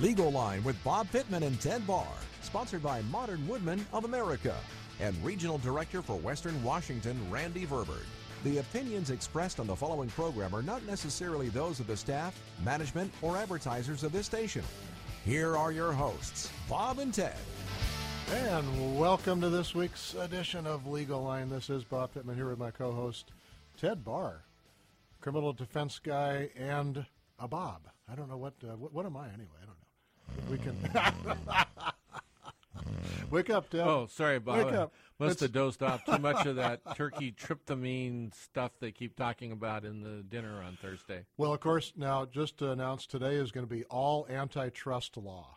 Legal Line with Bob Pittman and Ted Barr, sponsored by Modern Woodmen of America and Regional Director for Western Washington, Randy Verberd. The opinions expressed on the following program are not necessarily those of the staff, management, or advertisers of this station. Here are your hosts, Bob and Ted. And welcome to this week's edition of Legal Line. This is Bob Pittman here with my co-host, Ted Barr, criminal defense guy and a Bob. I don't know what am I anyway? I don't know. We can wake up, Ted. Oh, sorry, Bob. Wake up. Must have dozed off too much of that turkey tryptamine stuff they keep talking about in the dinner on Thursday. Well, of course, now just to announce today is going to be all antitrust law.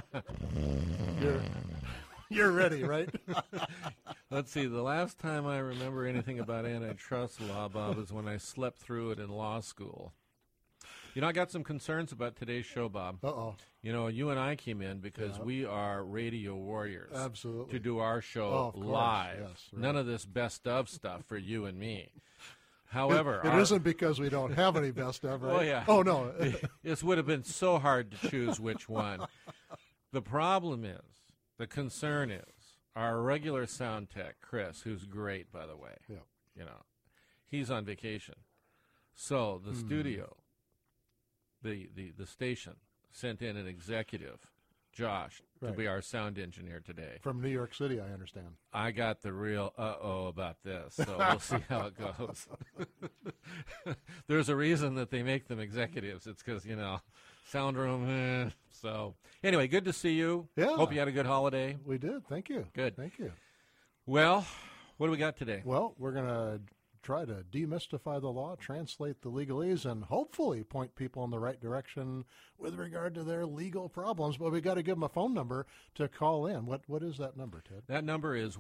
You're ready, right? Let's see. The last time I remember anything about antitrust law, Bob, is when I slept through it in law school. You know, I got some concerns about today's show, Bob. Uh-oh. You know, you and I came in because we are radio warriors. Absolutely. To do our show of live. Course. Yes, right. None of this best of stuff for you and me. However, it isn't because we don't have any best of, right? Oh, yeah. Oh, no. This would have been so hard to choose which one. The problem is, the concern is, our regular sound tech, Chris, who's great, by the way, you know, he's on vacation. So the studio, the station, sent in an executive, Josh, to be our sound engineer today. From New York City, I understand. I got the real uh-oh about this, so we'll see how it goes. There's a reason that they make them executives. It's because, you know, sound room. So anyway, good to see you. Yeah. Hope you had a good holiday. We did. Thank you. Good. Thank you. Well, what do we got today? Well, we're going to try to demystify the law, translate the legalese, and hopefully point people in the right direction with regard to their legal problems. But we got to give them a phone number to call in. What is that number, Ted? That number is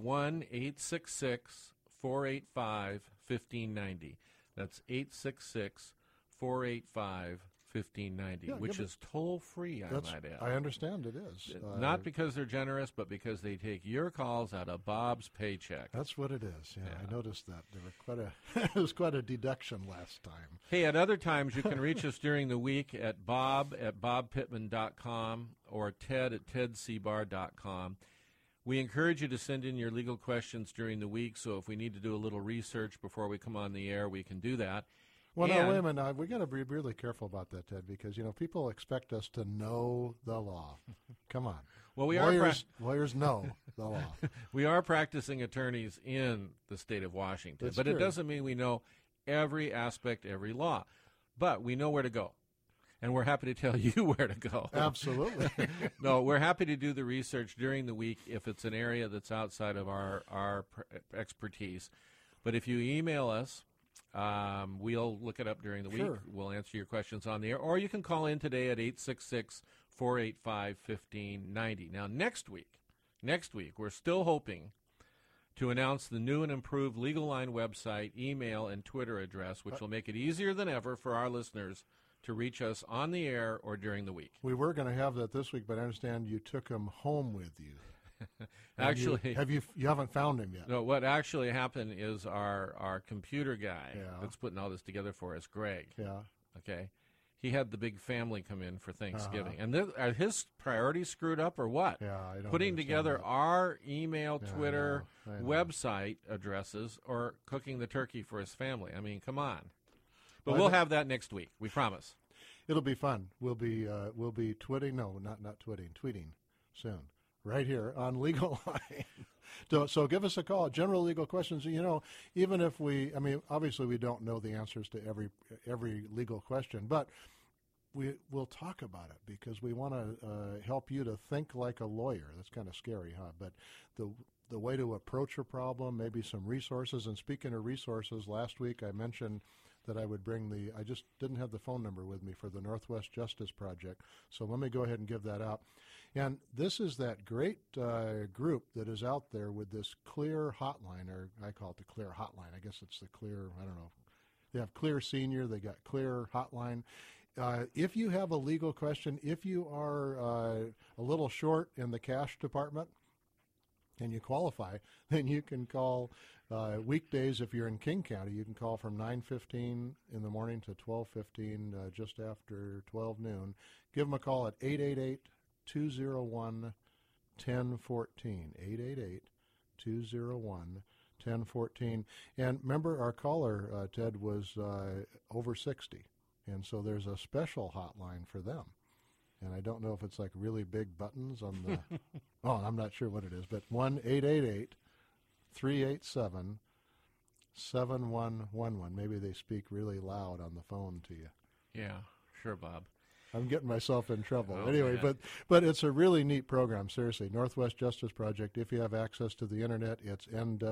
1-866-485-1590. That's 866-485-1590, which is toll-free, I might add. I understand it is. Not because they're generous, but because they take your calls out of Bob's paycheck. That's what it is. Yeah, I noticed that. There were it was quite a deduction last time. Hey, at other times, you can reach us during the week at bob@bobpittman.com or ted@tedcbar.com. We encourage you to send in your legal questions during the week, so if we need to do a little research before we come on the air, we can do that. Well, no, wait a minute. We got to be really careful about that, Ted, because, you know, people expect us to know the law. Come on. Well, lawyers know the law. We are practicing attorneys in the state of Washington, That's but true. It doesn't mean we know every aspect, every law. But we know where to go, and we're happy to tell you where to go. Absolutely. No, we're happy to do the research during the week if it's an area that's outside of our expertise. But if you email us, we'll look it up during the week. Sure. We'll answer your questions on the air. Or you can call in today at 866-485-1590. Now, next week, we're still hoping to announce the new and improved Legal Line website, email, and Twitter address, which will make it easier than ever for our listeners to reach us on the air or during the week. We were going to have that this week, but I understand you took him home with you. Actually, you haven't found him yet? No. What actually happened is our computer guy that's putting all this together for us, Greg. Yeah. Okay. He had the big family come in for Thanksgiving, and are his priorities screwed up or what? Yeah, I don't Putting understand together that. our email, Twitter, I know. website addresses, or cooking the turkey for his family. I mean, come on. But we'll have that next week. We promise. It'll be fun. We'll be tweeting. No, not tweeting soon. Right here on Legal Line. So give us a call. General legal questions, you know, even if obviously we don't know the answers to every legal question, but we'll talk about it because we want to help you to think like a lawyer. That's kind of scary, huh? But the way to approach a problem, maybe some resources. And speaking of resources, last week I mentioned that I would bring I just didn't have the phone number with me for the Northwest Justice Project, so let me go ahead and give that out. And this is that great group that is out there with this Clear hotline, or I call it the Clear hotline. I guess it's the Clear, I don't know. They have Clear Senior, they got Clear hotline. If you have a legal question, if you are a little short in the cash department and you qualify, then you can call Weekdays, if you're in King County, you can call from 9:15 in the morning to 12:15, just after 12 noon. Give them a call at 888-201-1014, 888-201-1014. And remember, our caller, Ted, was over 60, and so there's a special hotline for them. And I don't know if it's like really big buttons on the, I'm not sure what it is, but 1-888-387-7111. Maybe they speak really loud on the phone to you. Yeah, sure, Bob. I'm getting myself in trouble. Oh, anyway, man. but it's a really neat program, seriously. Northwest Justice Project, if you have access to the internet, it's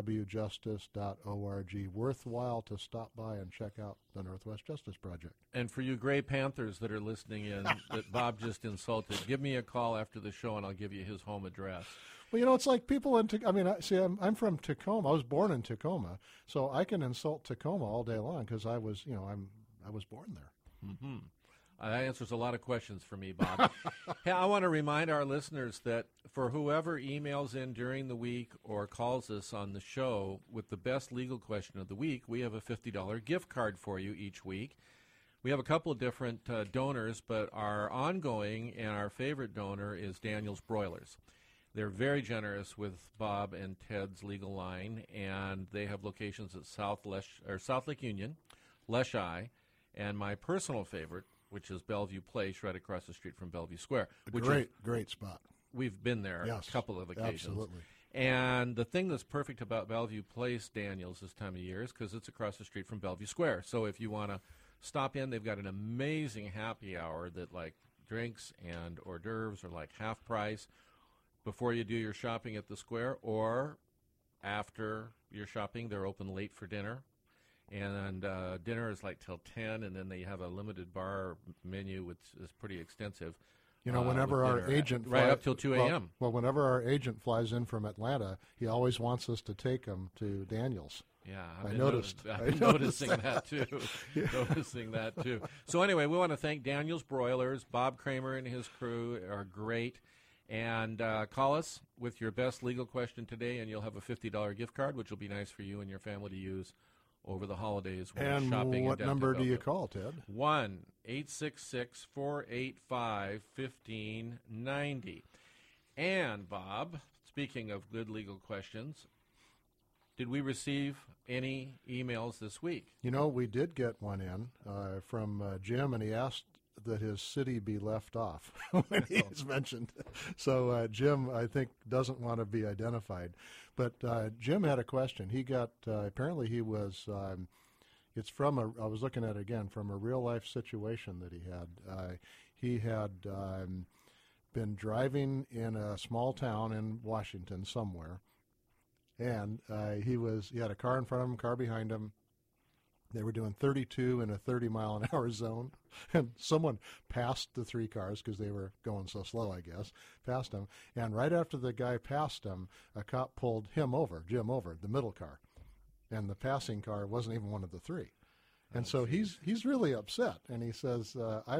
nwjustice.org. Worthwhile to stop by and check out the Northwest Justice Project. And for you Gray Panthers that are listening in that Bob just insulted, give me a call after the show and I'll give you his home address. Well, it's like people in I'm from Tacoma. I was born in Tacoma, so I can insult Tacoma all day long because I was born there. Mm-hmm. That answers a lot of questions for me, Bob. Hey, I want to remind our listeners that for whoever emails in during the week or calls us on the show with the best legal question of the week, we have a $50 gift card for you each week. We have a couple of different donors, but our ongoing and our favorite donor is Daniel's Broilers. They're very generous with Bob and Ted's Legal Line, and they have locations at South Lake Union, Leschi, and my personal favorite, which is Bellevue Place, right across the street from Bellevue Square. Great spot. We've been there a couple of occasions. Absolutely. And the thing that's perfect about Bellevue Place, Daniels, this time of year is because it's across the street from Bellevue Square. So if you want to stop in, they've got an amazing happy hour that, like, drinks and hors d'oeuvres are like half price before you do your shopping at the square, or after your shopping, they're open late for dinner. And dinner is like till 10, and then they have a limited bar menu, which is pretty extensive. Whenever our agent right up till 2 a.m. Well, whenever our agent flies in from Atlanta, he always wants us to take him to Daniel's. Yeah, I'm noticing that too. Noticing that too. So anyway, we want to thank Daniel's Broilers. Bob Kramer and his crew are great. And call us with your best legal question today, and you'll have a $50 gift card, which will be nice for you and your family to use over the holidays when and shopping. What number do you call, Ted? 1-866-485-1590. And, Bob, speaking of good legal questions, did we receive any emails this week? We did get one in from Jim, and he asked that his city be left off when he's mentioned. So Jim, I think, doesn't want to be identified. But Jim had a question. He got, apparently he was, it's from I was looking at it again, from a real-life situation that he had. He had been driving in a small town in Washington somewhere, and he had a car in front of him, car behind him. They were doing 32 in a 30-mile-an-hour zone, and someone passed the three cars because they were going so slow, I guess, passed them. And right after the guy passed him, a cop pulled Jim over, the middle car. And the passing car wasn't even one of the three. And so he's really upset, and he says,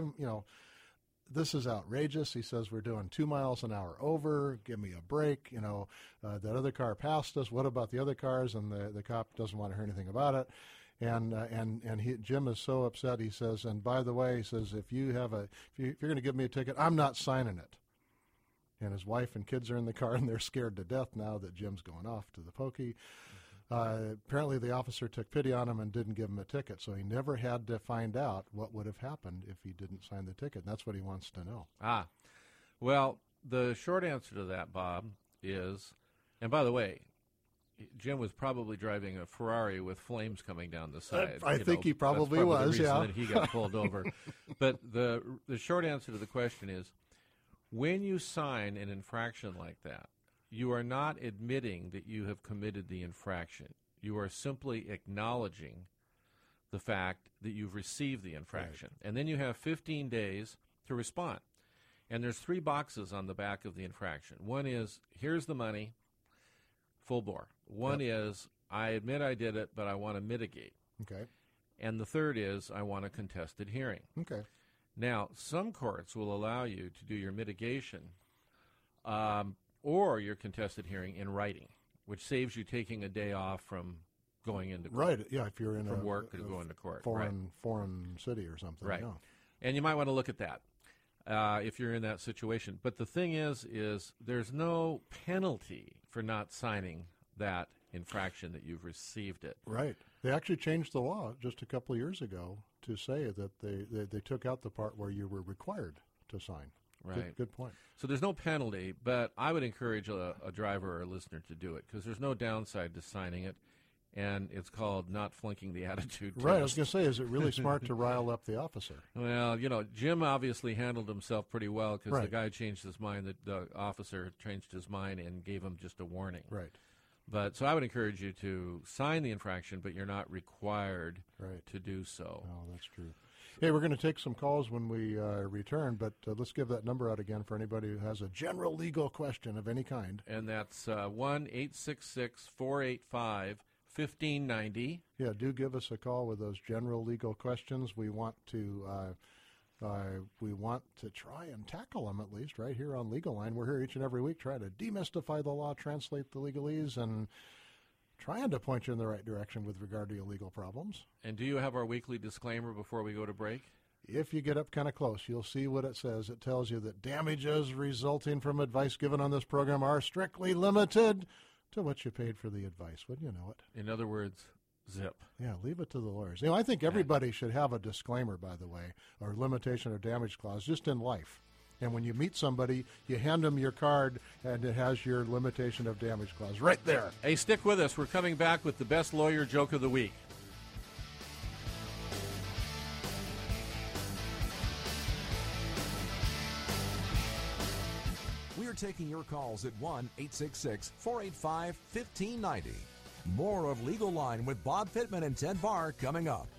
this is outrageous. He says, we're doing 2 miles an hour over. Give me a break. That other car passed us. What about the other cars? And the cop doesn't want to hear anything about it. And Jim is so upset. He says, and by the way, he says, if you're going to give me a ticket, I'm not signing it. And his wife and kids are in the car, and they're scared to death now that Jim's going off to the pokey. Apparently, the officer took pity on him and didn't give him a ticket, so he never had to find out what would have happened if he didn't sign the ticket. And that's what he wants to know. Well, the short answer to that, Bob, is, and by the way, Jim was probably driving a Ferrari with flames coming down the side. I think he probably was, the reason that he got pulled over. But the short answer to the question is, when you sign an infraction like that, you are not admitting that you have committed the infraction. You are simply acknowledging the fact that you've received the infraction. Right. And then you have 15 days to respond. And there's 3 boxes on the back of the infraction. One is, here's the money, full bore. One is, I admit I did it, but I want to mitigate. Okay. And the third is, I want a contested hearing. Okay. Now, some courts will allow you to do your mitigation or your contested hearing in writing, which saves you taking a day off from going into court. Right, yeah, if you're in from a work to go into court. Foreign city or something. Right. Yeah. And you might want to look at that if you're in that situation. But the thing is there's no penalty for not signing that infraction that you've received it. Right. They actually changed the law just a couple of years ago to say that they took out the part where you were required to sign. Right. Good point. So there's no penalty, but I would encourage a driver or a listener to do it because there's no downside to signing it, and it's called not flunking the attitude test. Right. I was going to say, is it really smart to rile up the officer? Well, Jim obviously handled himself pretty well because Right. the guy changed his mind. The officer changed his mind and gave him just a warning. Right. But so I would encourage you to sign the infraction, but you're not required Right. to do so. Oh, that's true. Hey, we're going to take some calls when we return, but let's give that number out again for anybody who has a general legal question of any kind. And that's 1-866-485-1590. Yeah, do give us a call with those general legal questions. We want to try and tackle them at least right here on Legal Line. We're here each and every week trying to demystify the law, translate the legalese, and trying to point you in the right direction with regard to your legal problems. And do you have our weekly disclaimer before we go to break? If you get up kind of close, you'll see what it says. It tells you that damages resulting from advice given on this program are strictly limited to what you paid for the advice. Wouldn't you know it? In other words, zip. Yeah, leave it to the lawyers. I think everybody should have a disclaimer, by the way, or limitation or damage clause just in life. And when you meet somebody, you hand them your card, and it has your limitation of damage clause right there. Hey, stick with us. We're coming back with the best lawyer joke of the week. We are taking your calls at 1-866-485-1590. More of Legal Line with Bob Pittman and Ted Barr coming up.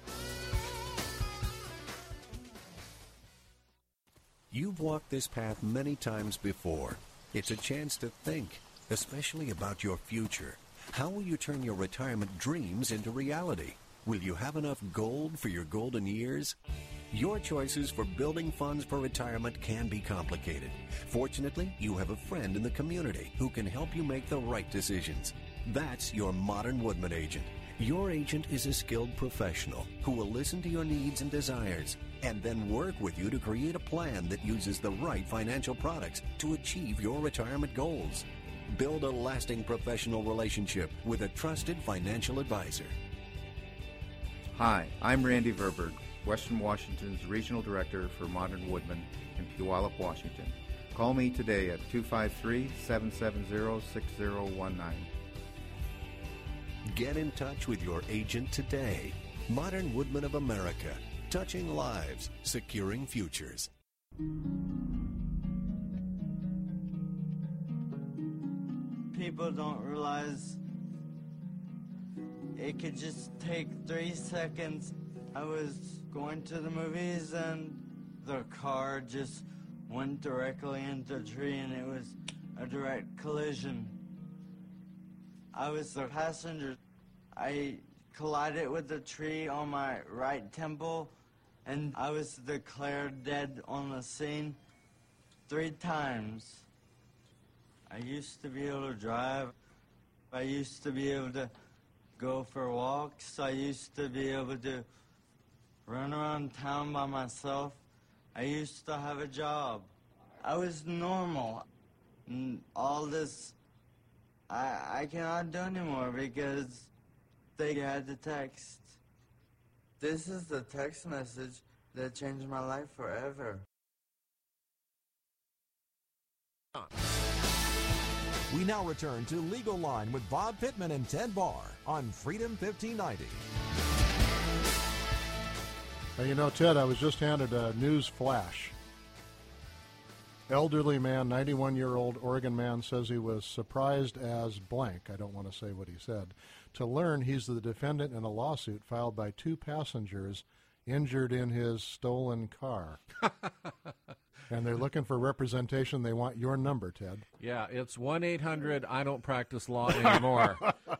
You've walked this path many times before. It's a chance to think, especially about your future. How will you turn your retirement dreams into reality? Will you have enough gold for your golden years? Your choices for building funds for retirement can be complicated. Fortunately, you have a friend in the community who can help you make the right decisions. That's your Modern Woodman agent. Your agent is a skilled professional who will listen to your needs and desires and then work with you to create a plan that uses the right financial products to achieve your retirement goals. Build a lasting professional relationship with a trusted financial advisor. Hi, I'm Randy Verberg, Western Washington's Regional Director for Modern Woodman in Puyallup, Washington. Call me today at 253-770-6019. Get in touch with your agent today. Modern Woodman of America. Touching lives, securing futures. People don't realize it could just take 3 seconds. I was going to the movies and the car just went directly into a tree and it was a direct collision. I was the passenger. I collided with the tree on my right temple and I was declared dead on the scene 3 times. I used to be able to drive. I used to be able to go for walks. I used to be able to run around town by myself. I used to have a job. I was normal. And all this, I cannot do anymore because they had the text. This is the text message that changed my life forever. We now return to Legal Line with Bob Pittman and Ted Barr on Freedom 1590. Ted, I was just handed a news flash. Elderly man, 91-year-old Oregon man, says he was surprised as blank, I don't want to say what he said, to learn he's the defendant in a lawsuit filed by 2 passengers injured in his stolen car. And they're looking for representation. They want your number, Ted. Yeah, it's 1-800-I-don't-practice-law anymore.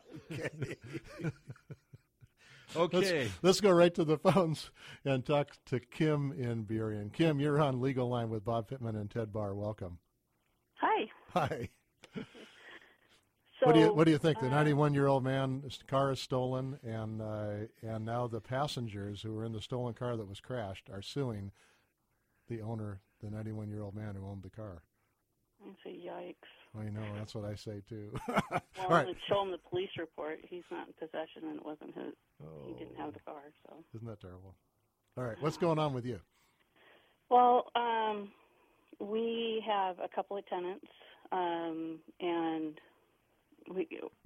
Okay. Let's go right to the phones and talk to Kim in Burien. Kim, you're on Legal Line with Bob Pittman and Ted Barr. Welcome. Hi. Hi. So, what do you think? The 91-year-old man's car is stolen, and now the passengers who were in the stolen car that was crashed are suing the owner, the 91-year-old man who owned the car. I say, yikes. I know, that's what I say too. Well, All right. show him the police report. He's not in possession, and it wasn't his. He didn't have the car. So isn't that terrible? All right, what's going on with you? Well, we have a couple of tenants, and we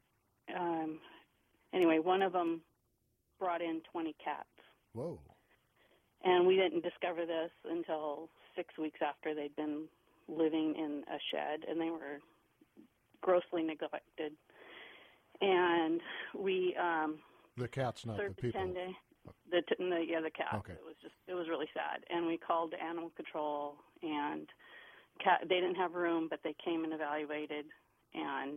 anyway, one of them brought in 20 cats. Whoa. And we didn't discover this until 6 weeks after they'd been living in a shed, and they were grossly neglected. And we the cats, not the served a people. 10-day. The cats. Okay. It was really sad. And we called animal control, and they didn't have room, but they came and evaluated. And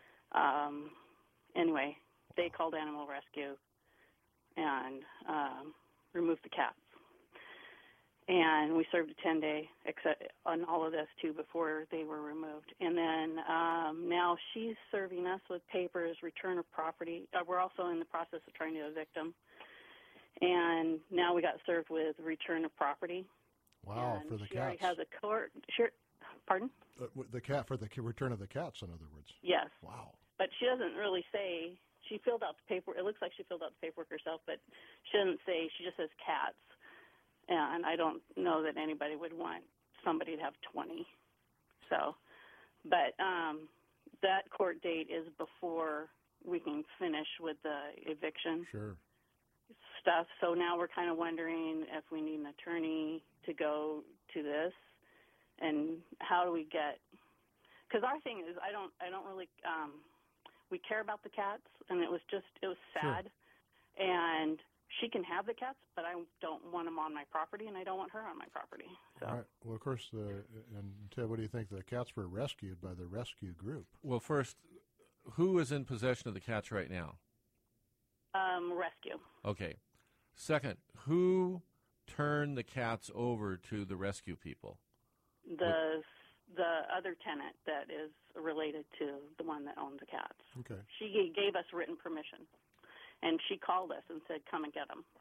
anyway, they called animal rescue and removed the cats. And we served a 10-day on all of this, too, before they were removed. And then now she's serving us with papers, return of property. We're also in the process of trying to evict them. And now we got served with return of property. Wow, and for the she cats. already has a court. Pardon? The cat for the return of the cats, in other words. Yes. Wow. But she doesn't really say. She filled out the paperwork. It looks like she filled out the paperwork herself, but she doesn't say. She just says cats. And I don't know that anybody would want somebody to have 20. So, but that court date is before we can finish with the eviction stuff. So now we're kind of wondering if we need an attorney to go to this, and how do we get? Because our thing is, I don't really. We care about the cats, and it was sad, and she can have the cats, but I don't want them on my property, and I don't want her on my property. So. All right. Well, of course, and Ted, what do you think? The cats were rescued by the rescue group. Well, first, who is in possession of the cats right now? Rescue. Okay. Second, who turned the cats over to the rescue people? The other tenant that is related to the one that owns the cats. Okay. She gave us written permission. And she called us and said, come and get them.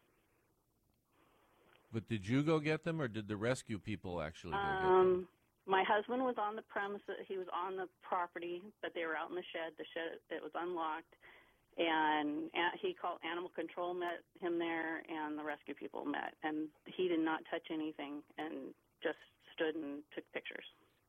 But did you go get them, or did the rescue people actually go get them? My husband was on the premises. He was on the property, but they were out in the shed. The shed, it was unlocked. And he called animal control, met him there, and the rescue people met. And he did not touch anything and just stood and took pictures.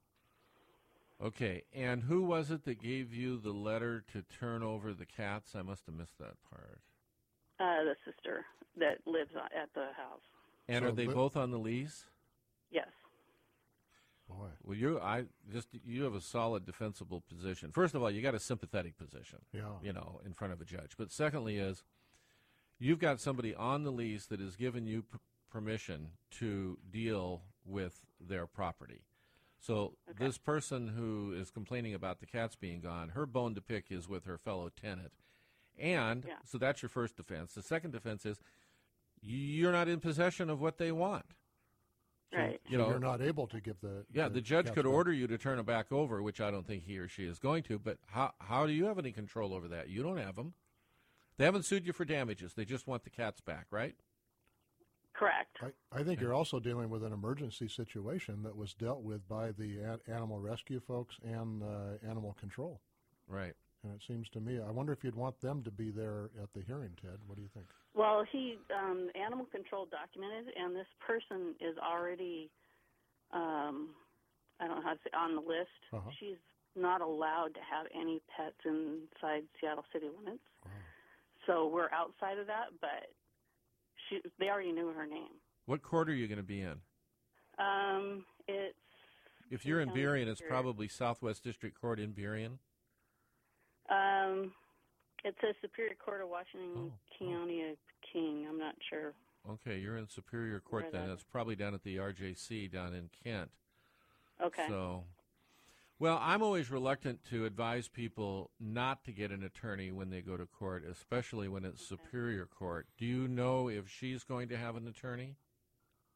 Okay, and who was it that gave you the letter to turn over the cats? I must have missed that part. The sister that lives at the house. And are they both on the lease? Yes. Boy. Well, you have a solid defensible position. First of all, you got a sympathetic position. Yeah. In front of a judge. But secondly is, you've got somebody on the lease that has given you permission to deal with their property. So this person who is complaining about the cats being gone, her bone to pick is with her fellow tenant. And so that's your first defense. The second defense is you're not in possession of what they want. So, right. You're not able to give the... the judge could order you to turn it back over, which I don't think he or she is going to, but how do you have any control over that? You don't have them. They haven't sued you for damages. They just want the cats back, right? Correct. I think you're also dealing with an emergency situation that was dealt with by the animal rescue folks and animal control. Right. And it seems to me, I wonder if you'd want them to be there at the hearing, Ted. What do you think? Well, animal control documented, and this person is already, I don't know how to say, on the list. Uh-huh. She's not allowed to have any pets inside Seattle city limits. Wow. So we're outside of that, but they already knew her name. What court are you going to be in? It's... If you're in Burien, it's probably Southwest District Court in Burien? It says Superior Court of Washington County of King. I'm not sure. Okay, you're in Superior Court then. It's probably down at the RJC down in Kent. Okay. So, well, I'm always reluctant to advise people not to get an attorney when they go to court, especially when it's Superior Court. Do you know if she's going to have an attorney?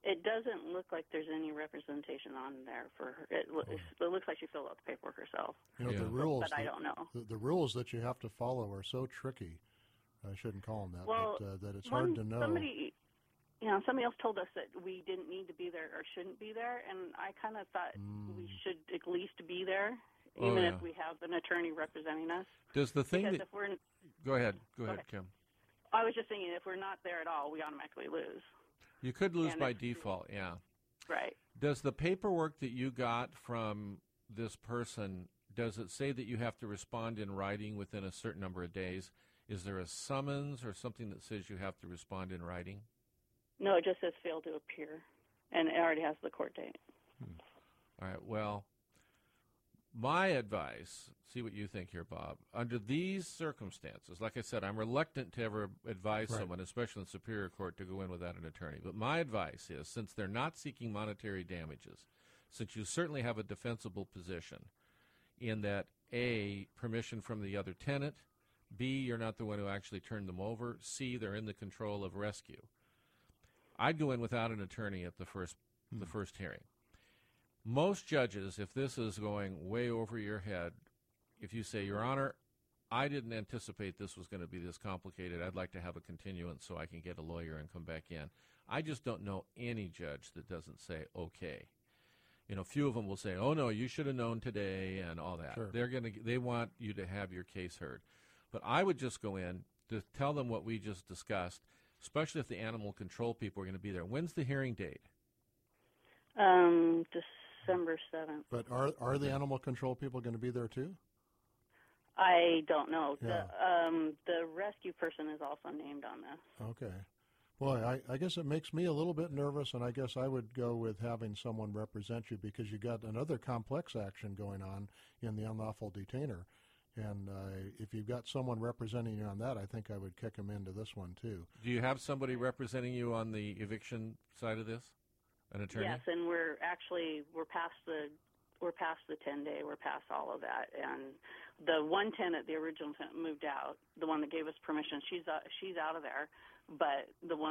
It doesn't look like there's any representation on there for her. It looks like she filled out the paperwork herself. You know, the rules, but I don't know. The rules that you have to follow are so tricky. I shouldn't call them that, well, but that it's hard to know. Somebody else told us that we didn't need to be there or shouldn't be there, and I kind of thought we should at least be there, even if we have an attorney representing us. Does the thing because that... if we're... Go ahead, Kim. I was just thinking if we're not there at all, we automatically lose. You could lose by default, yeah. Right. Does the paperwork that you got from this person, does it say that you have to respond in writing within a certain number of days? Is there a summons or something that says you have to respond in writing? No, it just says fail to appear, and it already has the court date. All right, well, my advice, see what you think here, Bob. Under these circumstances, like I said, I'm reluctant to ever advise someone, especially in Superior Court, to go in without an attorney. But my advice is, since they're not seeking monetary damages, since you certainly have a defensible position in that, A, permission from the other tenant, B, you're not the one who actually turned them over, C, they're in the control of rescue, I'd go in without an attorney at the first hearing. Most judges, if this is going way over your head, if you say, Your Honor, I didn't anticipate this was going to be this complicated. I'd like to have a continuance so I can get a lawyer and come back in. I just don't know any judge that doesn't say, okay. You know, few of them will say, oh, no, you should have known today and all that. Sure. They want you to have your case heard. But I would just go in to tell them what we just discussed, especially if the animal control people are going to be there. When's the hearing date? December 7th. But are the animal control people going to be there too? I don't know. Yeah. The rescue person is also named on this. Okay. Boy, I guess it makes me a little bit nervous, and I guess I would go with having someone represent you because you got another complex action going on in the unlawful detainer. And if you've got someone representing you on that, I think I would kick them into this one too. Do you have somebody representing you on the eviction side of this? An attorney? Yes, and we're past the 10-day. We're past all of that, and the one tenant, the original tenant, moved out. The one that gave us permission, she's out of there, but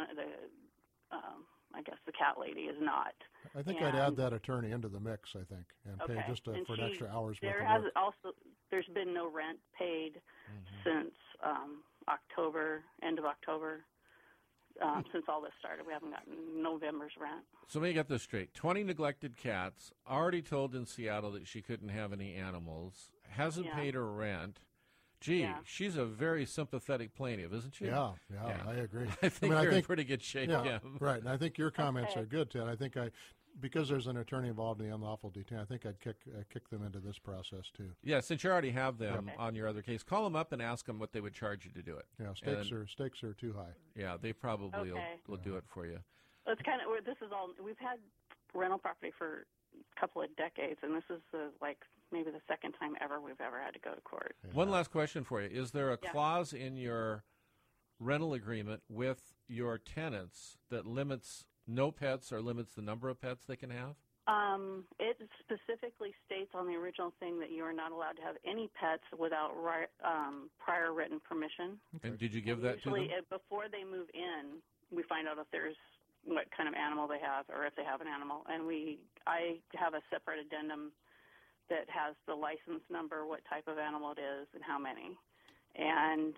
I guess the cat lady is not. I think I'd add that attorney into the mix. I think, and pay just for an extra hour's worth of work. There's been no rent paid since end of October. Since all this started, we haven't gotten November's rent. So let me get this straight. 20 neglected cats, already told in Seattle that she couldn't have any animals, hasn't paid her rent. Gee, she's a very sympathetic plaintiff, isn't she? Yeah, I agree. I think you're in pretty good shape, Kim. Right, and I think your comments are good, Ted. I think because there's an attorney involved in the unlawful detain, I think I'd kick them into this process too. Yeah, since you already have them on your other case, call them up and ask them what they would charge you to do it. Yeah, stakes are too high. Yeah, they probably will do it for you. Well, it's kind of we've had rental property for a couple of decades, and this is maybe the second time ever we've ever had to go to court. Yeah. One last question for you: is there a clause in your rental agreement with your tenants that limits no pets or limits the number of pets they can have? It specifically states on the original thing that you are not allowed to have any pets without prior written permission. Okay. And did you give that to them? Usually, before they move in, we find out if there's what kind of animal they have or if they have an animal. And I have a separate addendum that has the license number, what type of animal it is, and how many. And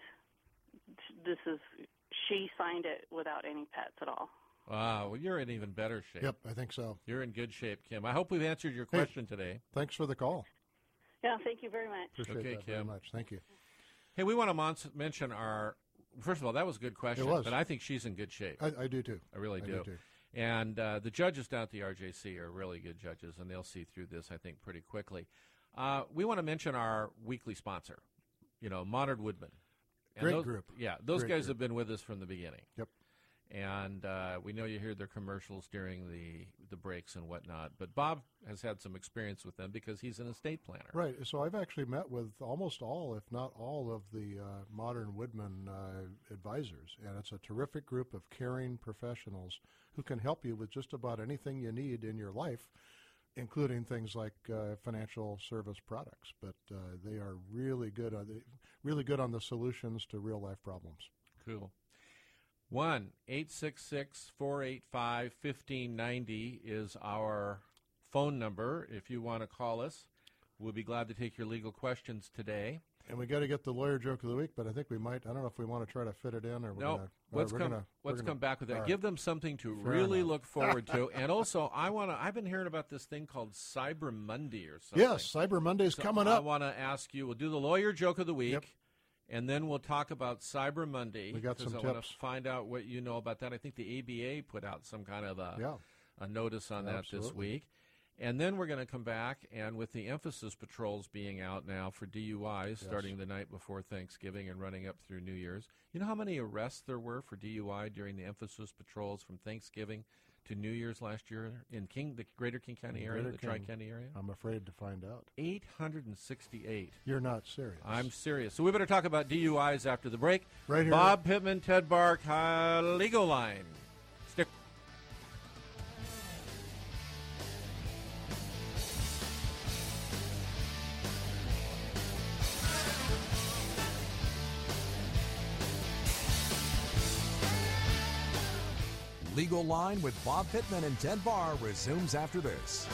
she signed it without any pets at all. Wow, well, you're in even better shape. Yep, I think so. You're in good shape, Kim. I hope we've answered your question today. Thanks for the call. Yeah, thank you very much. Appreciate that Kim. very much. Thank you. Hey, we want to mention first of all, that was a good question. It was. But I think she's in good shape. I do too. I really do. Too. And the judges down at the RJC are really good judges, and they'll see through this, I think, pretty quickly. We want to mention our weekly sponsor, Modern Woodman. Great group. Yeah, those guys have been with us from the beginning. Yep. And we know you hear their commercials during the breaks and whatnot. But Bob has had some experience with them because he's an estate planner. Right. So I've actually met with almost all, if not all, of the Modern Woodman advisors. And it's a terrific group of caring professionals who can help you with just about anything you need in your life, including things like financial service products. But they are really good on the solutions to real-life problems. Cool. 1-866-485-1590 is our phone number. If you want to call us, we'll be glad to take your legal questions today. And we got to get the lawyer joke of the week, but I think we might. I don't know if we want to try to fit it in or no. Let's come back with that. Right. Give them something to Fair really enough. look forward to. And also, I've been hearing about this thing called Cyber Monday or something. Yes, Cyber Monday's coming I up. want to ask you. We'll do the lawyer joke of the week. Yep. And then we'll talk about Cyber Monday. We got some I want tips. to find out what you know about that. I think the ABA put out some kind of a notice on that this week. And then we're going to come back, and with the emphasis patrols being out now for DUIs starting the night before Thanksgiving and running up through New Year's, you know how many arrests there were for DUI during the emphasis patrols from Thanksgiving to New Year's last year in the greater King County area, the Tri-County area? I'm afraid to find out. 868. You're not serious. I'm serious. So we better talk about DUIs after the break. Right here. Bob Pittman, Ted Bark, Legal Line. Stick. Legal Line with Bob Pittman and Ted Barr resumes after this.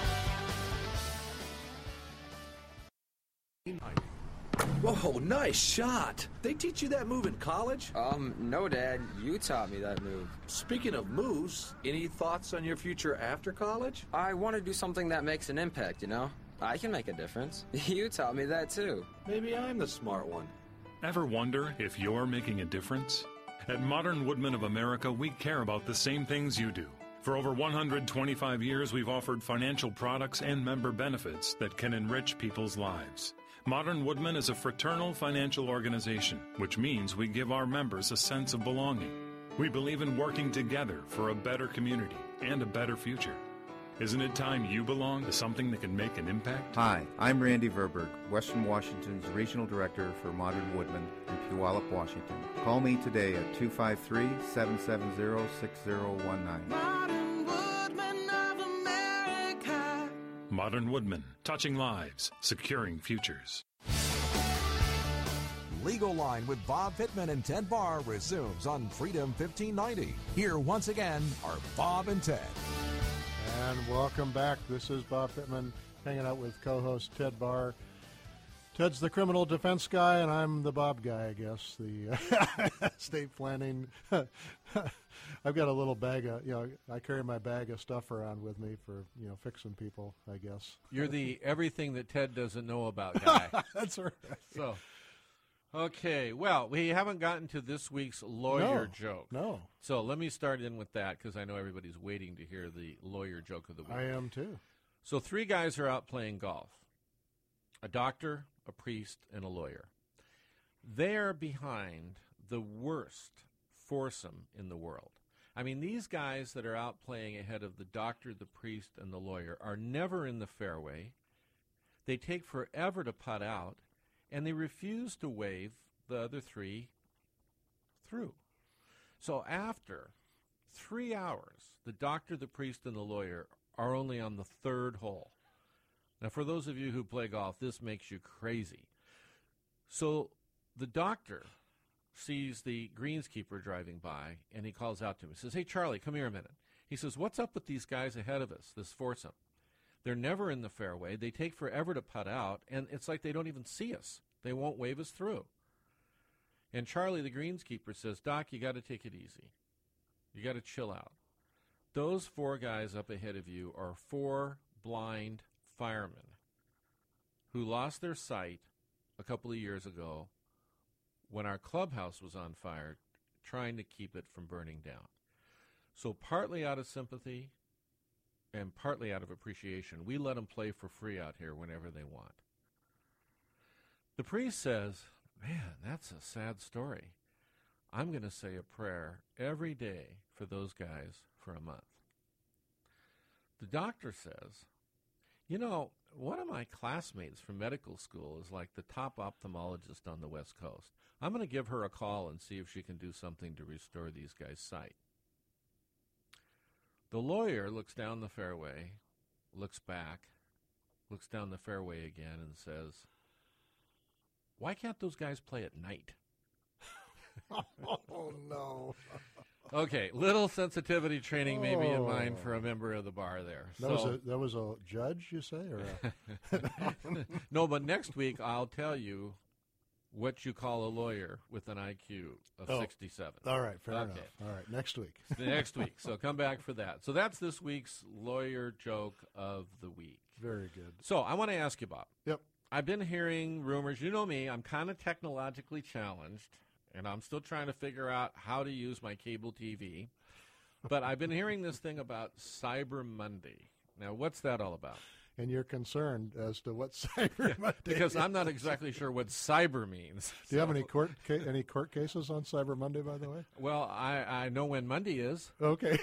Whoa, nice shot. They teach you that move in college? No, Dad. You taught me that move. Speaking of moves, any thoughts on your future after college? I want to do something that makes an impact, you know? I can make a difference. You taught me that, too. Maybe I'm the smart one. Ever wonder if you're making a difference? At Modern Woodmen of America, we care about the same things you do. For over 125 years, we've offered financial products and member benefits that can enrich people's lives. Modern Woodmen is a fraternal financial organization, which means we give our members a sense of belonging. We believe in working together for a better community and a better future. Isn't it time you belong to something that can make an impact? Hi, I'm Randy Verberg, Western Washington's Regional Director for Modern Woodmen in Puyallup, Washington. Call me today at 253-770-6019. Modern Woodmen of America. Modern Woodmen, touching lives, securing futures. Legal Line with Bob Pittman and Ted Barr resumes on Freedom 1590. Here once again are Bob and Ted. And welcome back. This is Bob Pittman hanging out with co-host Ted Barr. Ted's the criminal defense guy, and I'm the Bob guy, I guess, the estate planning. I've got a little bag of, I carry my bag of stuff around with me for, fixing people, I guess. You're the everything that Ted doesn't know about guy. That's right. So, okay, well, we haven't gotten to this week's lawyer joke. No. So let me start in with that because I know everybody's waiting to hear the lawyer joke of the week. I am too. So 3 guys are out playing golf. A doctor, a priest, and a lawyer. They're behind the worst foursome in the world. I mean, these guys that are out playing ahead of the doctor, the priest, and the lawyer are never in the fairway. They take forever to putt out, and they refuse to wave the other 3 through. So after 3 hours, the doctor, the priest, and the lawyer are only on the 3rd hole. Now, for those of you who play golf, this makes you crazy. So the doctor sees the greenskeeper driving by, and he calls out to him. He says, "Hey, Charlie, come here a minute." He says, "What's up with these guys ahead of us, this foursome? They're never in the fairway. They take forever to putt out, and it's like they don't even see us. They won't wave us through." And Charlie, the greenskeeper, says, "Doc, you got to take it easy. You got to chill out. Those 4 guys up ahead of you are 4 blind firemen who lost their sight a couple of years ago when our clubhouse was on fire, trying to keep it from burning down. So partly out of sympathy and partly out of appreciation, we let them play for free out here whenever they want." The priest says, "Man, that's a sad story. I'm going to say a prayer every day for those guys for a month." The doctor says, "One of my classmates from medical school is like the top ophthalmologist on the West Coast. I'm going to give her a call and see if she can do something to restore these guys' sight." The lawyer looks down the fairway, looks back, looks down the fairway again, and says, "Why can't those guys play at night?" Oh, no. Okay, little sensitivity training may be in mind for a member of the bar there. That was a judge, you say? Or No, but next week I'll tell you what you call a lawyer with an IQ of 67. All right, fair enough. All right, next week. Next week, so come back for that. So that's this week's lawyer joke of the week. Very good. So I want to ask you, Bob. Yep. I've been hearing rumors. You know me, I'm kind of technologically challenged, and I'm still trying to figure out how to use my cable TV. But I've been hearing this thing about Cyber Monday. Now, what's that all about? And you're concerned as to what Cyber Monday because is. I'm not exactly sure what cyber means. Do you have any court cases on Cyber Monday, by the way? Well, I know when Monday is. Okay.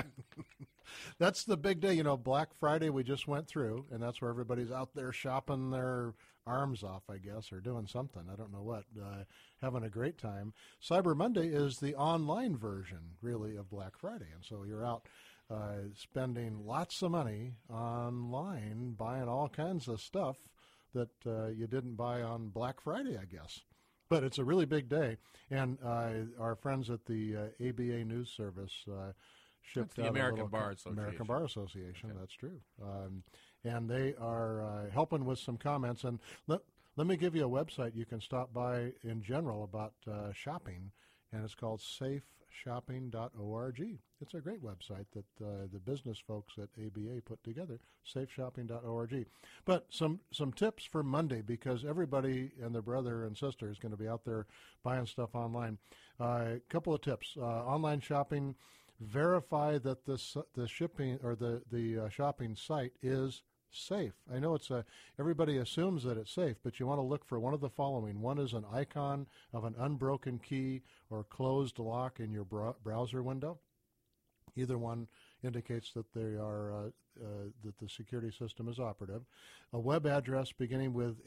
That's the big day. You know, Black Friday we just went through, and that's where everybody's out there shopping their arms off, I guess, or doing something. I don't know what. Having a great time. Cyber Monday is the online version, really, of Black Friday. And so you're out spending lots of money online, buying all kinds of stuff that you didn't buy on Black Friday, I guess. But it's a really big day. And our friends at the ABA News Service shipped the out American Bar Association. American Bar Association, Okay. that's true. And they are helping with some comments. And let me give you a website you can stop by in general about shopping, and it's called safeshopping.org. It's a great website that the business folks at ABA put together, safeshopping.org. But some tips for Monday, because everybody and their brother and sister is going to be out there buying stuff online. A couple of tips. Online shopping, verify that the shipping or the shopping site is safe. I know everybody assumes that it's safe, but you want to look for one of the following. One is an icon of an unbroken key or closed lock in your browser window. Either one indicates that they are that the security system is operative. A web address beginning with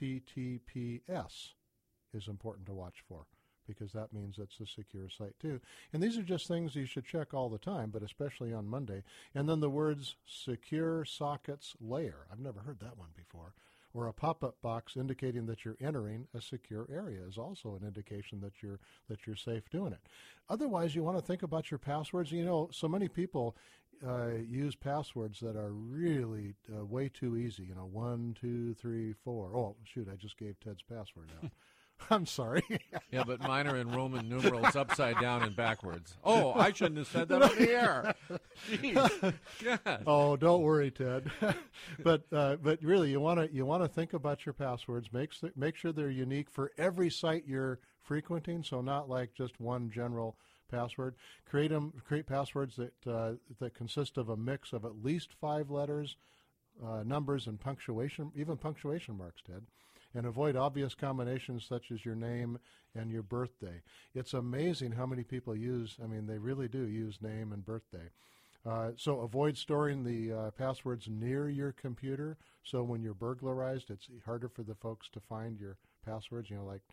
HTTPS is important to watch for, because that means it's a secure site too. And these are just things you should check all the time, but especially on Monday. And then the words secure sockets layer. I've never heard that one before. Or a pop-up box indicating that you're entering a secure area is also an indication that you're safe doing it. Otherwise, you want to think about your passwords. You know, so many people use passwords that are really way too easy. You know, 1, 2, 3, 4. Oh, shoot, I just gave Ted's password out. I'm sorry. Yeah, but mine are in Roman numerals upside down and backwards. Oh, I shouldn't have said that on the air. Jeez. God. Oh, don't worry, Ted. but really, you want to think about your passwords. Make sure they're unique for every site you're frequenting. So not like just one general password. Create passwords that consist of a mix of at least 5 letters, numbers, and punctuation, even punctuation marks, Ted. And avoid obvious combinations such as your name and your birthday. It's amazing how many people they really do use name and birthday. So avoid storing the passwords near your computer, so when you're burglarized, it's harder for the folks to find your passwords,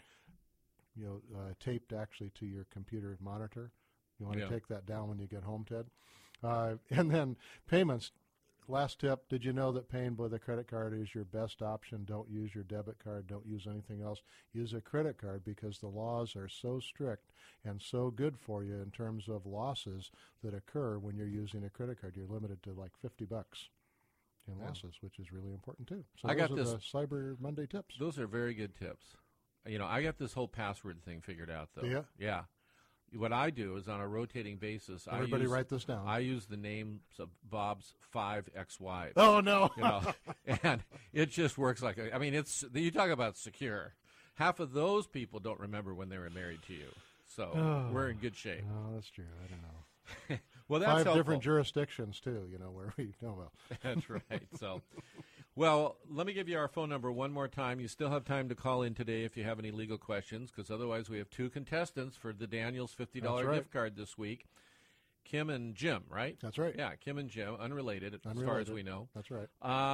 taped actually to your computer monitor. You want to take that down when you get home, Ted. And then payments. Last tip, did you know that paying with a credit card is your best option? Don't use your debit card. Don't use anything else. Use a credit card, because the laws are so strict and so good for you in terms of losses that occur when you're using a credit card. You're limited to like $50 in losses, which is really important too. So those are the Cyber Monday tips. Those are very good tips. You know, I got this whole password thing figured out, though. Yeah? Yeah. What I do is on a rotating basis. Everybody write this down. I use the names of Bob's 5 ex-wives. Oh, no. And it just works like you talk about secure. Half of those people don't remember when they were married to you. So we're in good shape. Oh, that's true. I don't know. Well, that's 5 helpful. different jurisdictions, too, where we know well. That's right. So, well, let me give you our phone number one more time. You still have time to call in today if you have any legal questions, because otherwise we have 2 contestants for the Daniels $50 gift card this week. Kim and Jim, right? That's right. Yeah, Kim and Jim, unrelated as far as we know. That's right.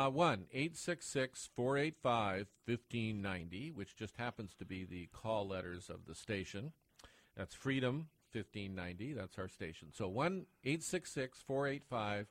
1-866-485-1590, which just happens to be the call letters of the station. That's Freedom 1590. That's our station. So 1-866-485-1590.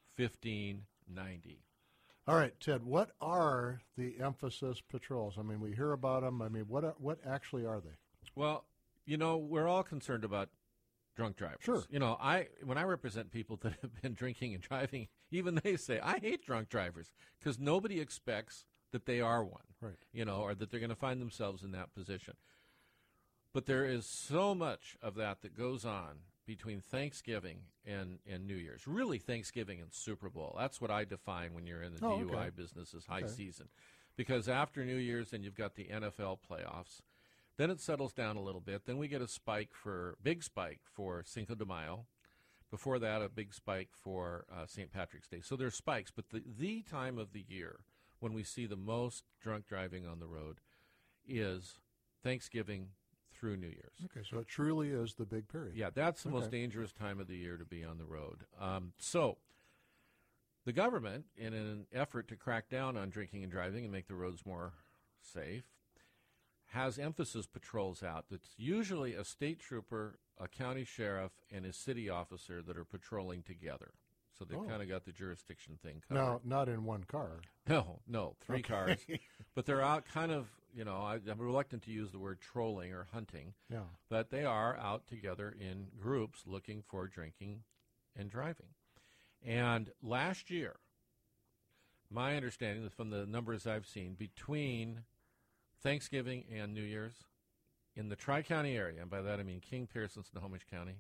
All right, Ted, what are the emphasis patrols? We hear about them. What actually are they? Well, we're all concerned about drunk drivers. Sure. When I represent people that have been drinking and driving, even they say, I hate drunk drivers, because nobody expects that they are one, right? Or that they're going to find themselves in that position. But there is so much of that goes on between Thanksgiving and New Year's. Really, Thanksgiving and Super Bowl. That's what I define when you're in the DUI business as high season. Because after New Year's, and you've got the NFL playoffs, then it settles down a little bit. Then we get a big spike for Cinco de Mayo. Before that, a big spike for St. Patrick's Day. So there's spikes. But the time of the year when we see the most drunk driving on the road is Thanksgiving through New Year's. Okay, so it truly is the big period. Yeah, that's the most dangerous time of the year to be on the road. So the government, in an effort to crack down on drinking and driving and make the roads more safe, has emphasis patrols out. That's usually a state trooper, a county sheriff, and a city officer that are patrolling together. So they've kind of got the jurisdiction thing covered. Now, not in one car. No, three cars. But they're out kind of, I'm reluctant to use the word trolling or hunting. Yeah. But they are out together in groups looking for drinking and driving. And last year, my understanding is from the numbers I've seen, between Thanksgiving and New Year's, in the Tri-County area, and by that I mean King, Pearson, Snohomish County,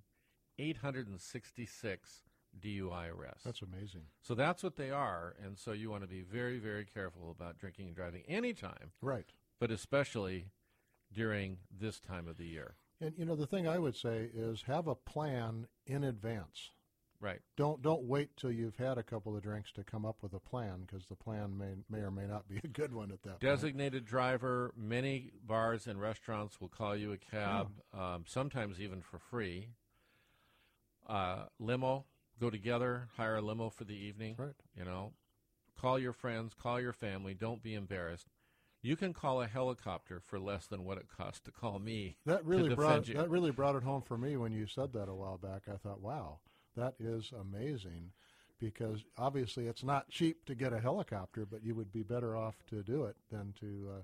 866 DUI arrests. That's amazing. So that's what they are, and so you want to be very, very careful about drinking and driving anytime. Right. But especially during this time of the year. And, the thing I would say is have a plan in advance. Right. Don't wait till you've had a couple of drinks to come up with a plan, because the plan may or may not be a good one at that point. Designated driver. Many bars and restaurants will call you a cab, sometimes even for free. Limo. Go together, hire a limo for the evening. Right. Call your friends, call your family. Don't be embarrassed. You can call a helicopter for less than what it costs to call me. That really brought you. That really brought it home for me when you said that a while back. I thought, wow, that is amazing, because obviously it's not cheap to get a helicopter, but you would be better off to do it than to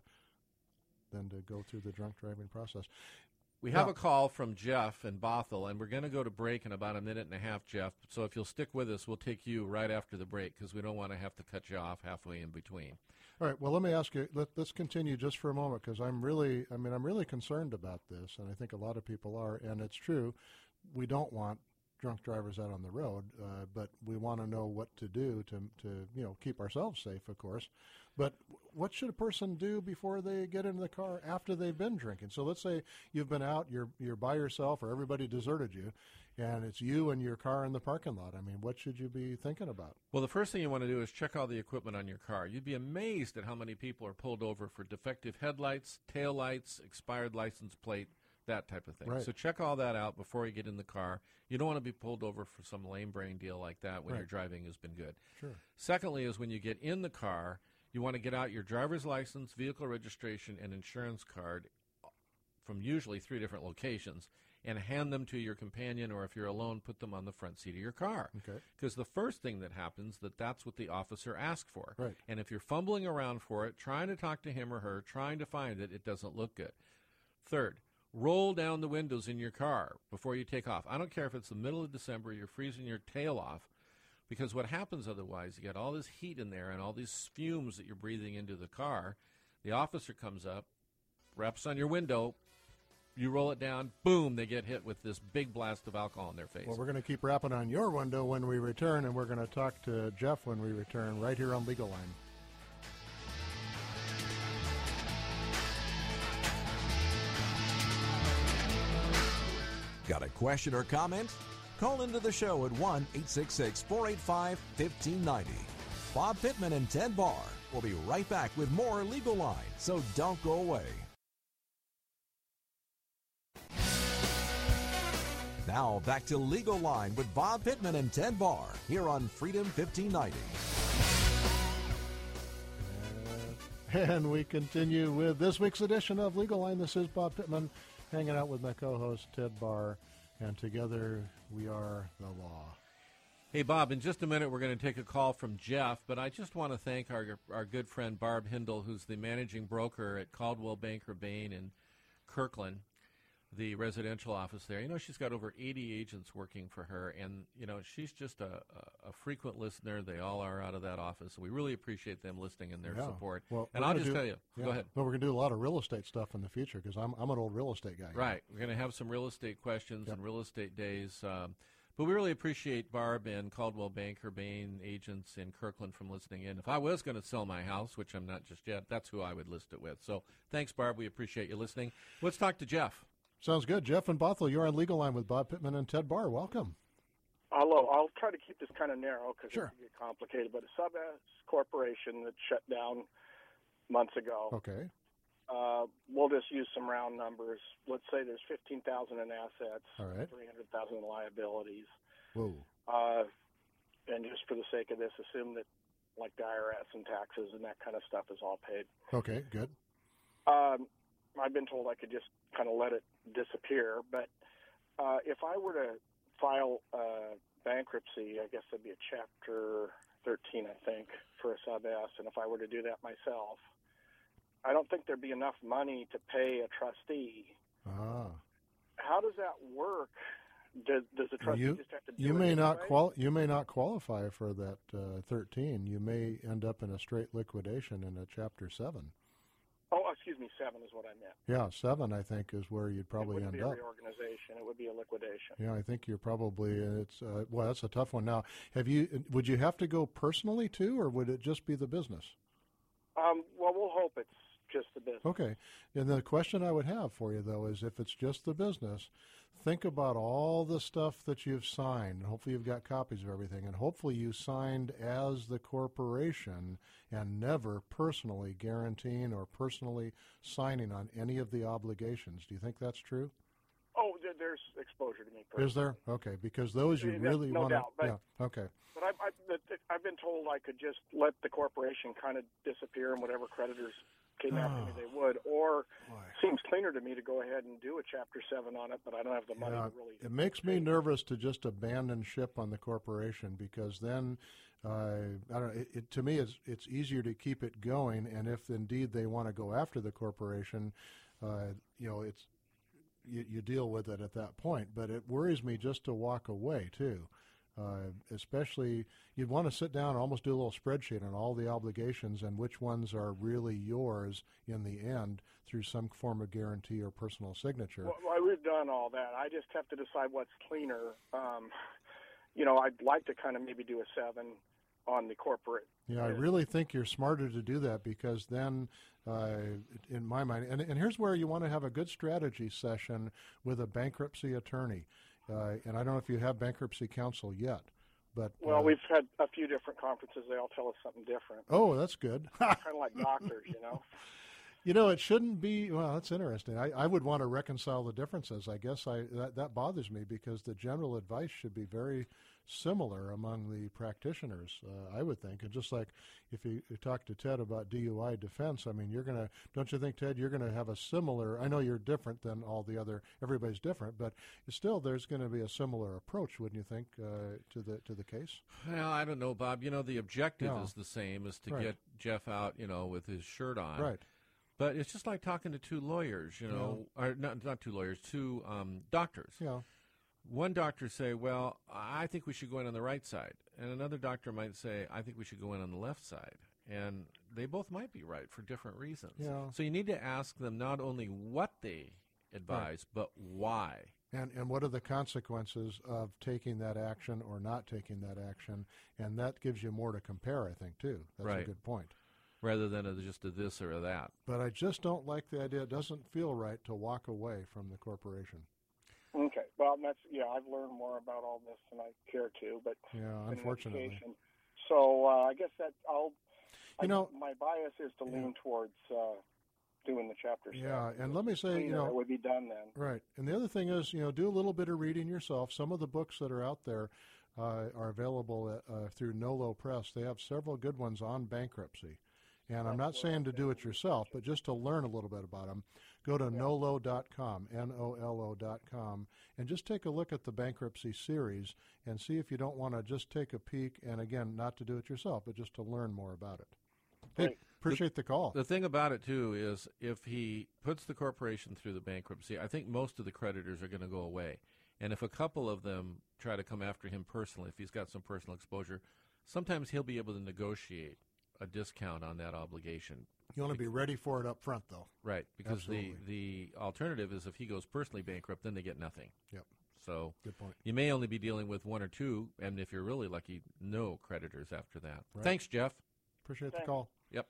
go through the drunk driving process. We have a call from Jeff in Bothell, and we're going to go to break in about a minute and a half, Jeff. So if you'll stick with us, we'll take you right after the break, because we don't want to have to cut you off halfway in between. All right. Well, let me ask you. Let's continue just for a moment, because I'm really concerned about this, and I think a lot of people are. And it's true, we don't want drunk drivers out on the road, but we want to know what to do to keep ourselves safe, of course. But what should a person do before they get into the car after they've been drinking? So let's say you've been out, you're by yourself, or everybody deserted you, and it's you and your car in the parking lot. I mean, what should you be thinking about? Well, the first thing you want to do is check all the equipment on your car. You'd be amazed at how many people are pulled over for defective headlights, taillights, expired license plate, that type of thing. Right. So check all that out before you get in the car. You don't want to be pulled over for some lame brain deal like that when your driving has been good. Sure. Secondly is when you get in the car, you want to get out your driver's license, vehicle registration, and insurance card from usually 3 different locations and hand them to your companion, or if you're alone, put them on the front seat of your car. Okay. Because the first thing that happens, that's what the officer asked for. Right. And if you're fumbling around for it, trying to talk to him or her, trying to find it, it doesn't look good. Third, roll down the windows in your car before you take off. I don't care if it's the middle of December, you're freezing your tail off, because what happens otherwise, you get all this heat in there and all these fumes that you're breathing into the car. The officer comes up, raps on your window, you roll it down, boom, they get hit with this big blast of alcohol in their face. Well, we're going to keep rapping on your window when we return, and we're going to talk to Jeff when we return right here on Legal Line. Got a question or comment? Call into the show at 1-866-485-1590. Bob Pittman and Ted Barr will be right back with more Legal Line, so don't go away. Now back to Legal Line with Bob Pittman and Ted Barr here on Freedom 1590. And we continue with this week's edition of Legal Line. This is Bob Pittman hanging out with my co-host Ted Barr, and together we are the law. Hey, Bob, in just a minute we're going to take a call from Jeff, but I just want to thank our good friend Barb Hindle, who's the managing broker at Caldwell Banker Bain in Kirkland. the residential office there. You know, she's got over 80 agents working for her, and, you know, she's just a frequent listener. They all are out of that office. We really appreciate them listening and their support. Well, and I'll just tell you, go ahead. Well, we're going to do a lot of real estate stuff in the future because I'm an old real estate guy. Right. We're going to have some real estate questions and real estate days. But we really appreciate Barb and Caldwell Banker Bain agents in Kirkland from listening in. If I was going to sell my house, which I'm not just yet, that's who I would list it with. So thanks, Barb. We appreciate you listening. Let's talk to Jeff. Sounds good. Jeff and Bothell, you're on Legal Line with Bob Pittman and Ted Barr. Welcome. Hello. I'll try to keep this kind of narrow because Sure. it can get complicated. But a sub-S corporation that shut down months ago. Okay. We'll just use some round numbers. Let's say there's $15,000 in assets, All right. $300,000 in liabilities. Whoa. And just for the sake of this, assume that like the IRS and taxes and that kind of stuff is all paid. Okay, good. I've been told I could just kind of let it disappear, but if I were to file bankruptcy, I guess that'd be a Chapter 13, I think, for a sub-S, and if I were to do that myself, I don't think there'd be enough money to pay a trustee. How does that work? Does the trustee just have to do you it may anyway? you may not qualify for that 13. You may end up in a straight liquidation in a Chapter 7. Oh, excuse me, 7 is what I meant. Yeah, 7 I think is where you'd probably it wouldn't end be up. a reorganization. It would be a liquidation. Yeah, I think you're probably well, that's a tough one. Now, would you have to go personally too, or would it just be the business? Well, we'll hope it's just the business. Okay. And the question I would have for you, though, is if it's just the business, think about all the stuff that you've signed. Hopefully you've got copies of everything. And hopefully you signed as the corporation and never personally guaranteeing or personally signing on any of the obligations. Do you think that's true? Oh, there's exposure to me personally. Is there? Okay. Because those you really no want to... doubt, but, yeah. Okay. But I've been told I could just let the corporation kind of disappear and whatever creditors came after me they would, or seems cleaner to me to go ahead and do a Chapter 7 on it, but I don't have the money to really... It makes me nervous to just abandon ship on the corporation because then, I don't know, to me it's easier to keep it going, and if indeed they want to go after the corporation, it's you deal with it at that point. But it worries me just to walk away, too. Especially, you'd want to sit down and almost do a little spreadsheet on all the obligations and which ones are really yours in the end through some form of guarantee or personal signature. Well, we've done all that. I just have to decide what's cleaner. I'd like to kind of maybe do a 7 on the corporate. Yeah, I really think you're smarter to do that because then, in my mind, and here's where you want to have a good strategy session with a bankruptcy attorney. And I don't know if you have bankruptcy counsel yet, but... Well, we've had a few different conferences. They all tell us something different. Oh, that's good. Kind of like doctors, it shouldn't be... Well, that's interesting. I would want to reconcile the differences. I guess that bothers me because the general advice should be very similar among the practitioners, I would think. And just like if you talk to Ted about DUI defense, I mean, don't you think, Ted, you're going to have a similar, I know you're different than everybody's different, but still there's going to be a similar approach, wouldn't you think, to the case? Well, I don't know, Bob. The objective is the same, is to get Jeff out, with his shirt on. Right. But it's just like talking to two lawyers, or not two lawyers, two doctors. Yeah. One doctor say, well, I think we should go in on the right side. And another doctor might say, I think we should go in on the left side. And they both might be right for different reasons. Yeah. So you need to ask them not only what they advise, but why. And what are the consequences of taking that action or not taking that action? And that gives you more to compare, I think, too. That's a good point. Rather than just a this or a that. But I just don't like the idea. It doesn't feel right to walk away from the corporation. Okay. Well, I've learned more about all this than I care to, but unfortunately. So I guess that my bias is to lean towards doing the Chapter 7. Yeah, and let me say, it would be done then. Right. And the other thing is, do a little bit of reading yourself. Some of the books that are out there are available through Nolo Press. They have several good ones on bankruptcy. And I'm not saying to do it yourself, but just to learn a little bit about them. Go to nolo.com, NOLO.com, and just take a look at the bankruptcy series and see if you don't want to just take a peek, and again, not to do it yourself, but just to learn more about it. Hey, Appreciate the call. The thing about it, too, is if he puts the corporation through the bankruptcy, I think most of the creditors are going to go away. And if a couple of them try to come after him personally, if he's got some personal exposure, sometimes he'll be able to negotiate a discount on that obligation. You want to be ready for it up front, though. Right, because Absolutely. the alternative is if he goes personally bankrupt, then they get nothing. Yep. So good point. You may only be dealing with one or two, and if you're really lucky, no creditors after that. Right. Thanks, Jeff. Appreciate the call. Yep.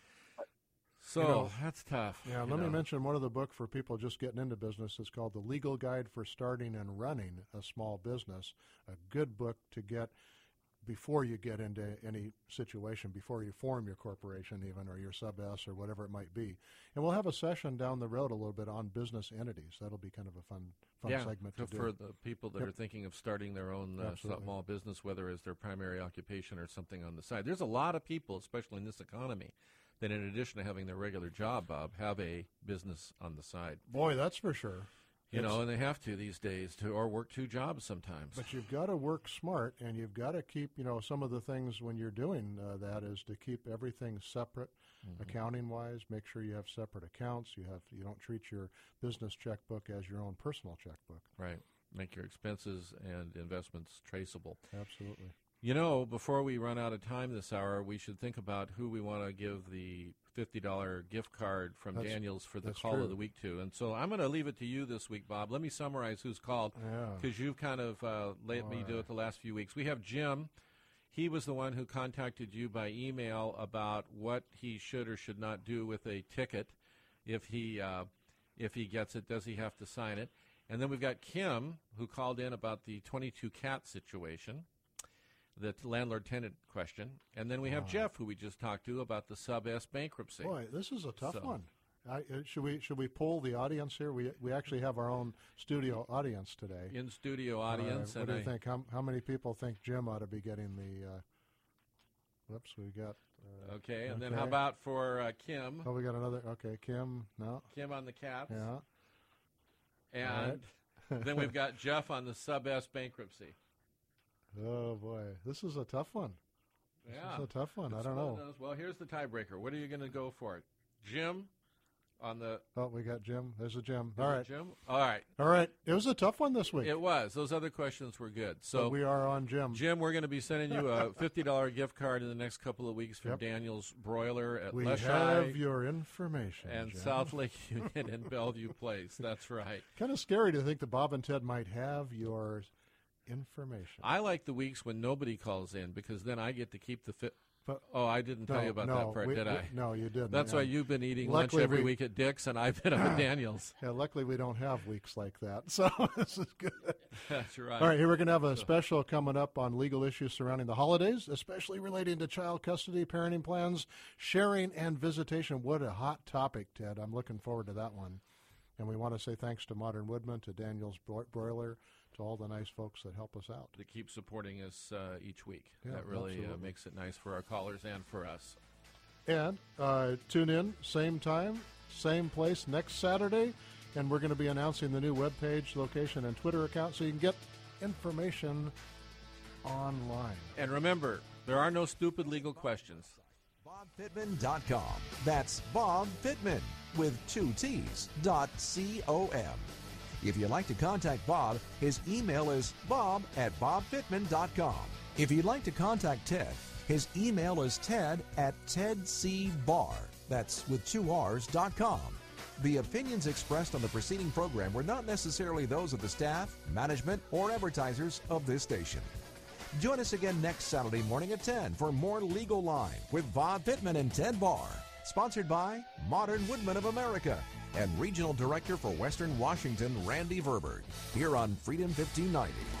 So that's tough. Yeah, let me mention one of the book for people just getting into business. It's called The Legal Guide for Starting and Running a Small Business. A good book to get before you get into any situation, before you form your corporation even, or your sub-S or whatever it might be. And we'll have a session down the road a little bit on business entities. That'll be kind of a fun segment to do. For the people that are thinking of starting their own small business, whether as their primary occupation or something on the side. There's a lot of people, especially in this economy, that in addition to having their regular job, Bob, have a business on the side. Boy, that's for sure. You know, and they have to these days, or work two jobs sometimes. But you've got to work smart, and you've got to keep, some of the things when you're doing that is to keep everything separate, accounting-wise. Make sure you have separate accounts. You don't treat your business checkbook as your own personal checkbook. Right. Make your expenses and investments traceable. Absolutely. Before we run out of time this hour, we should think about who we want to give the $50 gift card from Daniels for the call of the week to. And so I'm going to leave it to you this week, Bob. Let me summarize who's called, because you've kind of let me do it the last few weeks. We have Jim. He was the one who contacted you by email about what he should or should not do with a ticket. If he gets it, does he have to sign it? And then we've got Kim, who called in about the 22 cat situation, the landlord-tenant question. And then we have Jeff, who we just talked to about the sub-S bankruptcy. Boy, this is a tough one. Should we poll the audience here? We actually have our own studio audience today. In-studio audience. What do you think? How many people think Jim ought to be getting the whoops, we got... okay, and then how about for Kim? Oh, we got another... Okay, Kim, no. Kim on the Cats. Yeah. And then we've got Jeff on the sub-S bankruptcy. Oh, boy. This is a tough one. This is a tough one. I don't know. Well, here's the tiebreaker. What are you going to go for? Jim on the... Oh, we got Jim. There's a Jim. All right. Jim? All right. All right. It was a tough one this week. It was. Those other questions were good. So we are on Jim. Jim, we're going to be sending you a $50 gift card in the next couple of weeks from Daniel's Broiler at We Leschi have your information, and Jim. South Lake Union and Bellevue Place. That's right. Kind of scary to think that Bob and Ted might have your information. I like the weeks when nobody calls in, because then I get to keep the fit. I didn't tell you about that part, did I? No, you didn't. That's why you've been eating lunch every week at Dick's, and I've been up at Daniel's. Yeah, luckily we don't have weeks like that, so this is good. That's right. All right, here we're going to have a special coming up on legal issues surrounding the holidays, especially relating to child custody, parenting plans, sharing, and visitation. What a hot topic, Ted. I'm looking forward to that one. And we want to say thanks to Modern Woodman, to Daniel's Broiler, to all the nice folks that help us out. To keep supporting us each week. Yeah, that really makes it nice for our callers and for us. And tune in, same time, same place next Saturday. And we're going to be announcing the new webpage, location, and Twitter account so you can get information online. And remember, there are no stupid legal questions. BobFittman.com. That's Bob Fittman with 2 T's, .com. If you'd like to contact Bob, his email is bob@bobfittman.com. If you'd like to contact Ted, his email is ted@tedcbar. That's with 2 R's.com. The opinions expressed on the preceding program were not necessarily those of the staff, management, or advertisers of this station. Join us again next Saturday morning at 10 for more Legal Line with Bob Fittman and Ted Barr. Sponsored by Modern Woodmen of America and Regional Director for Western Washington, Randy Verberg, here on Freedom 1590.